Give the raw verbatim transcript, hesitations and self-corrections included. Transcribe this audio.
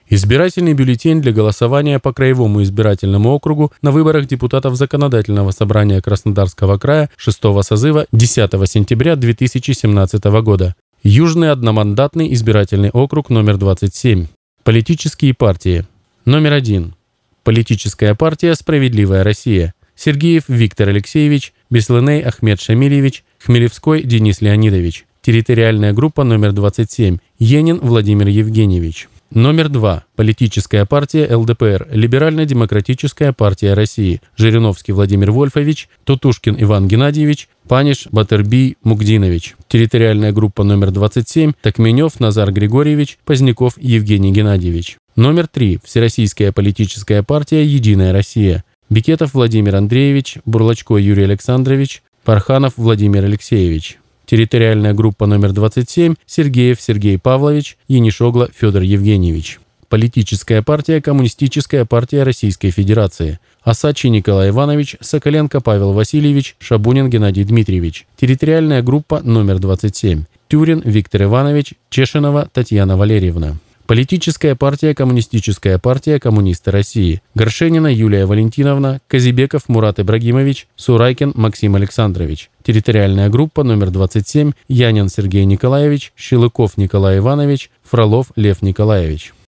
Избирательный бюллетень для голосования по Краевому избирательному округу на выборах депутатов Законодательного собрания Краснодарского края шестого созыва десятого сентября две тысячи семнадцатого года. Южный одномандатный избирательный округ номер двадцать семь. Политические партии. Номер один. Политическая партия «Справедливая Россия». Сергеев Виктор Алексеевич, Беслыней Ахмед Шамильевич, Хмелевской Денис Леонидович. Территориальная группа номер двадцать семь. Енин Владимир Евгеньевич. Номер два. Политическая партия эл дэ пэ эр. Либерально-демократическая партия России. Жириновский Владимир Вольфович, Тутушкин Иван Геннадьевич, Паниш Батырбий Мугдинович. Территориальная группа номер двадцать семь. Токменев Назар Григорьевич, Поздняков Евгений Геннадьевич. Номер три. Всероссийская политическая партия «Единая Россия». Бекетов Владимир Андреевич, Бурлачко Юрий Александрович, Парханов Владимир Алексеевич. Территориальная группа номер двадцать семь. Сергеев Сергей Павлович, Янишогла Федор Евгеньевич. Политическая партия «Коммунистическая партия Российской Федерации». Осадчий Николай Иванович, Соколенко Павел Васильевич, Шабунин Геннадий Дмитриевич. Территориальная группа номер двадцать семь. Тюрин Виктор Иванович, Чешинова Татьяна Валерьевна. Политическая партия «Коммунистическая партия коммунисты России». Горшенина Юлия Валентиновна, Казибеков Мурат Ибрагимович, Сурайкин Максим Александрович. Территориальная группа номер двадцать семь. Янин Сергей Николаевич, Щелыков Николай Иванович, Фролов Лев Николаевич.